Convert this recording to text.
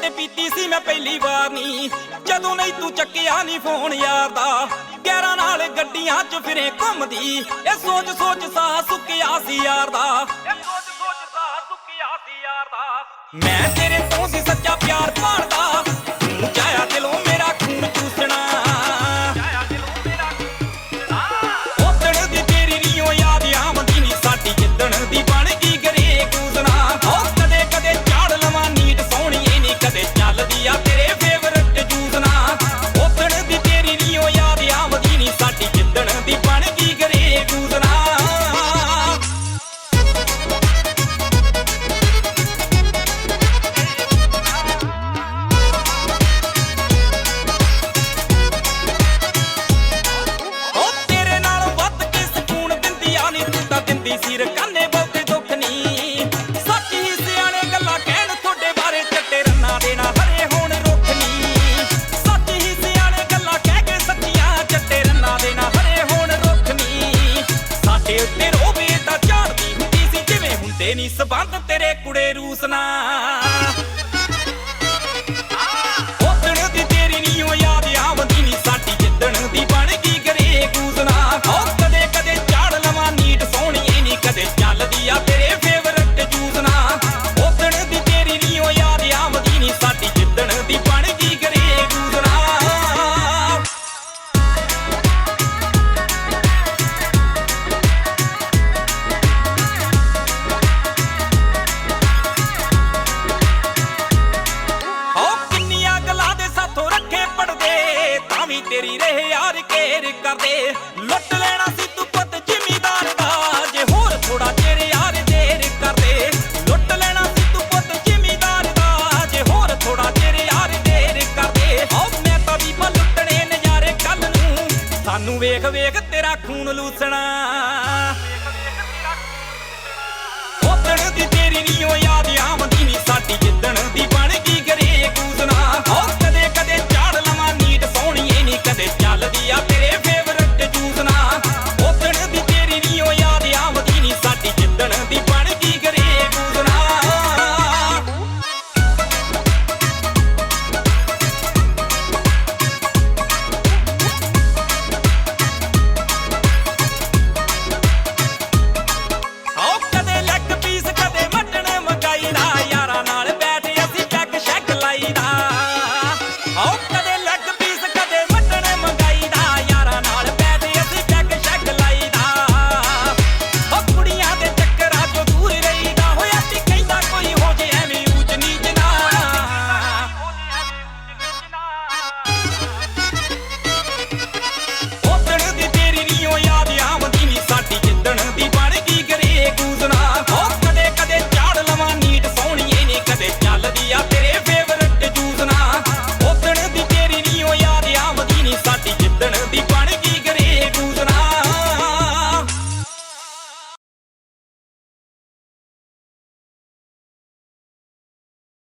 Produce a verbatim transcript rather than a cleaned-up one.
ਤੇ ਪੀਤੀ ਸੀ ਮੈਂ ਪਹਿਲੀ ਵਾਰ ਨੀ, ਜਦੋਂ ਨਹੀਂ ਤੂੰ ਚੱਕਿਆ ਨੀ ਫੋਨ ਯਾਰ ਦਾ। ਗੈਰਾਂ ਨਾਲ ਗੱਡੀਆਂ 'ਚ ਫਿਰੇ ਘੁੰਮਦੀ, ਇਹ ਸੋਚ ਸੋਚ ਸਾਹ ਸੁੱਕਿਆ ਸੀ ਯਾਰ ਦਾ। ਇਹ ਸੋਚ ਸੋਚ ਸਾਹ ਸੁੱਕਿਆ ਸੀ ਯਾਰ ਦਾ। ਮੈਂ ਤੇਰੇ ਤੋਂ ਸੀ ਸੱਚਾ ਪਿਆਰ ਭਾਲਦਾ, ਤੂੰ ਜਾਇਆ ਦਿਲੋਂ ਮੇਰਾ ਖੂਨ ਚੂਸਣਾ। ਉਦਣ ਦੀ ਤੇਰੀ ਰੀਓ ਯਾਦ ਆਉਂਦੀ ਨੀ, ਸਾਡੀ ਜਿੱਦਣ ਦੀ ਬਣ ਗਈ ਗਰੇ ਗੂਸਣਾ। ਉਹ ਕਦੇ ਕਦੇ ਝਾੜ ਲਵਾਂ ਨੀਟ ਸੋਹਣੀਏ ਨੀ, ਕਦੇ ਚੱਲਦੀ ਆ ਤੇਰੇ ਫੇਵਰਟ ਜੂਸਣਾ। ਉਦਣ ਦੀ ਤੇਰੀ ਰੀਓ ਯਾਦ ਆਉਂਦੀ ਨੀ, ਸਾਡੀ ਜਿੱਦਣ ਦੀ ਬਣ ਗਈ ਗਰੇ ਗੂਸਣਾ। ਦਿੰਦੀ ਸੀ ਰਕਾਨੇ ਬਹੁਤੇ ਦੁੱਖ ਨੀ, ਸੱਚ ਹੀ ਸਿਆਣੇ ਗੱਲਾਂ ਕਹਿਣ ਤੁਹਾਡੇ ਬਾਰੇ, ਚੱਟੇ ਰੰਨਾਂ ਦੇ ਨਾ ਹਰੇ ਹੋਣ ਰੁੱਖ ਨੀ। ਸੱਚ ਹੀ ਸਿਆਣੇ ਗੱਲਾਂ ਕਹਿ ਕੇ ਸੱਚੀਆਂ, ਚੱਟੇ ਰੰਨਾਂ ਦੇ ਨਾ ਹਰੇ ਹੋਣ ਰੁੱਖ ਨੀ। ਸਾਡੇ ਉੱਤੇ ਰੋਵੇ ਤਾਂ ਝਾੜਦੀ ਹੁੰਦੀ ਸੀ, ਜਿਵੇਂ ਹੁੰਦੇ ਨੀ ਸਬੰਧ ਤੇਰੇ ਕੁੜੇ ਰੂਸ ਨਾਲ। ਉਦਣ ਦੀ ਤੇਰੀ ਨੀਓ ਯਾਦ ਆਉਂਦੀ ਨੀ, ਸਾਡੀ ਜਿੱਦਣ ਦੀ ਬਣ ਗਈ ਗਰੇ ਗੂਸਣਾ। ਕਦੇ ਕਦੇ ਝਾੜ ਲਵਾਂ ਨੀਟ ਸੋਹਣੀਏ ਨੀ, ਕਦੇ ਚੱਲਦੀ ਆ ਤੇਰੇ ਫੇਵਰਟ ਜੂਸਣਾ। ਉਦਣ ਦੀ ਤੇਰੀ ਨੀਓ ਯਾਦ ਆਉਂਦੀ ਨੀ, ਸਾਡੀ ਜਿੱਦਣ ਦੀ ਬਣ ਗਈ ਗਰੇ ਗੂਸਣਾ। ਕਿੰਨੀਆਂ ਗੱਲਾਂ ਦੇ ਸਾਥੋਂ ਰੱਖੇ ਪੜਦੇ, ਤਾਂ ਵੀ ਤੇਰੀ ਰਹੇ ਯਾਰ ਕੇਰ ਕਰਦੇ। ਲੁੱਟ ਲੈਣਾ ਸੀ ਤੂੰ ਪੁੱਤ ਜ਼ਿਮੀਦਾਰ ਦਾ, ਜੇ ਹੋਰ ਥੋੜਾ ਚਿਰ ਯਾਰ ਦੇਰ ਕਰਦੇ। ਲੁੱਟ ਲੈਣਾ ਸੀ ਤੂੰ ਪੁੱਤ ਜ਼ਿਮੀਦਾਰ ਦਾ, ਜੇ ਹੋਰ ਥੋੜਾ ਚਿਰ ਯਾਰ ਦੇਰ ਕਰਦੇ। ਓ ਮੈਂ ਤਾਂ ਵੀ ਲੁੱਟਣੇ ਨਜ਼ਾਰੇ ਕੱਲ ਨੂੰ, ਸਾਨੂੰ ਵੇਖ ਵੇਖ ਤੇਰਾ ਖੂਨ ਲੂਸਣਾ। ਉਦਣ ਦੀ ਤੇਰੀ ਨੀਓ